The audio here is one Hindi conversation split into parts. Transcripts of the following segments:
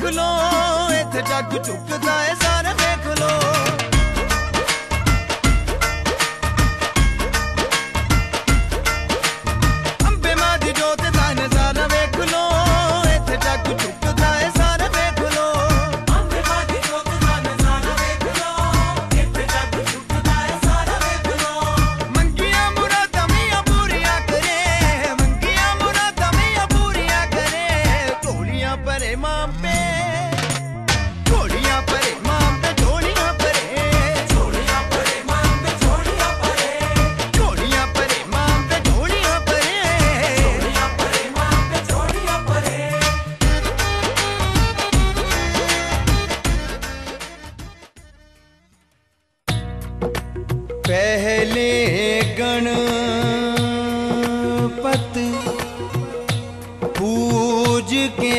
लो, इत्थे जग झुकदा है सारा देख लो। अंबे मां दी जोत दा नजारा वेख लो, इत्थे जग झुकदा है सारा देख लो। अंबे मां दी जोत दा नजारा वेख लो, इत्थे जग झुकदा है सारा देख लो। मंगिया मुरादां मियां पूरियां करे, मंगिया मुरादां मियां पूरियां करे। झोलियां भरे मां पे, झोलियां भरे मां पे, झोलियां भरे, झोलियां भरे मां पे, झोलियां भरे, झोलियां भरे मां पे, झोलियां भरे, झोलियां भरे मां पे, झोलियां भरे। पहले गणपत पूज के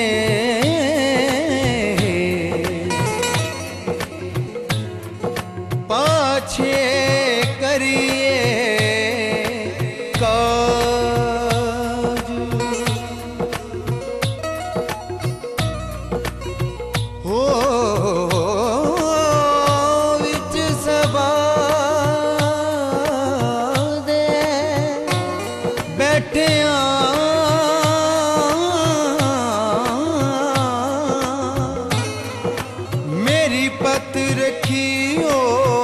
पाछे करिए काज। हो विच सभा दे बैठिया मेरी पत रखियो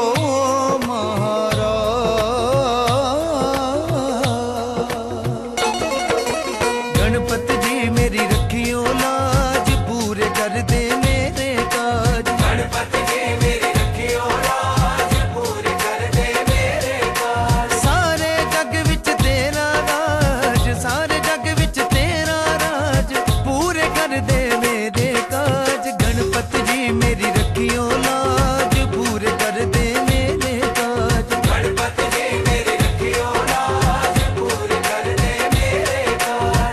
महाराज। गणपत जी मेरी रखियो लाज, पूरे कर दे मेरे काज। गणपत जी मेरी रखियो लाज, पूरे कर दे मेरे काज। सारे जग विच तेरा राज, सारे जग विच तेरा राज, पूरे कर दे मेरे काज। गणपत जी मेरी रखियो लाज, पूरे कर दे मेरे काज। गणपत जी मेरी रखियो लाज, पूरे कर दे मेरे काज।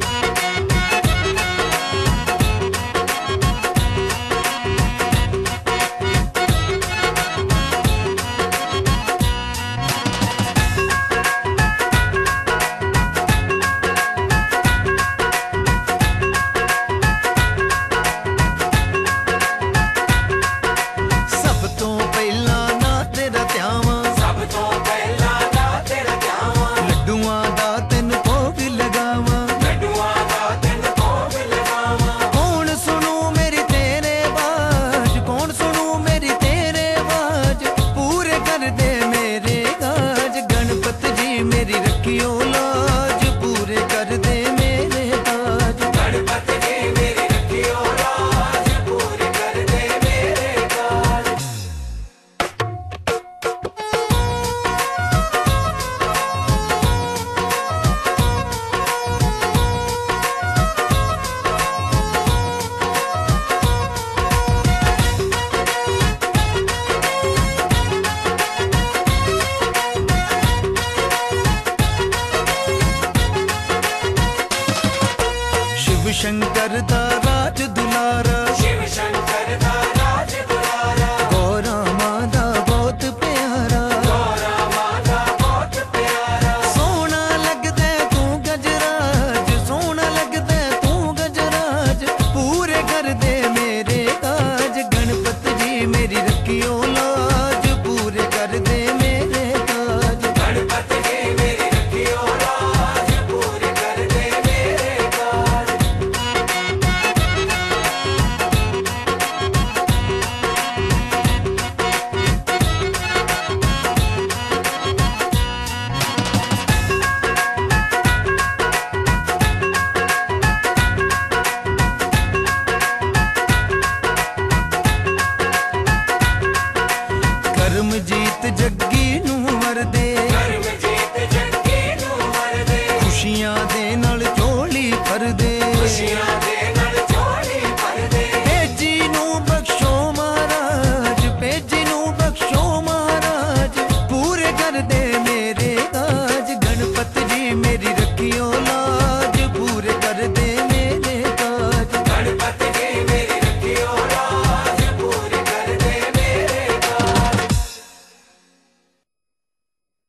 सब तो पहला ना तेरा ध्यावां, सब तो पहला ना तेरा ध्यावां। लड्डूआं दा तैनूं भोग लगावां, लड्डूआं दा तैनूं भोग लगावां। कौन सुनू मेरी तेरे बाज, कौन सुनू मेरी तेरे बाज, पूरे कर दे मेरे काज। गणपत जी मेरी रखियो लाज, पूरे कर दे मेरे काज। गणपत जी मेरी रखियो लाज, पूरे कर दे मेरे काज। शिव शंकर दा राज दुलारा, शिव शंकर दा राज दुलारा। गौरा मां दा बहुत प्यारा, गौरा मां दा बहुत प्यारा। सोना लगदा तू गजराज, सोना लगदा तू गजराज, पूरे कर दे मेरे काज। गणपत जी मेरी रखियो लाज, पूरे कर दे मेरे काज। गणपत जी मेरी रखियो लाज, पूरे कर दे मेरे काज। कर्म जीत जग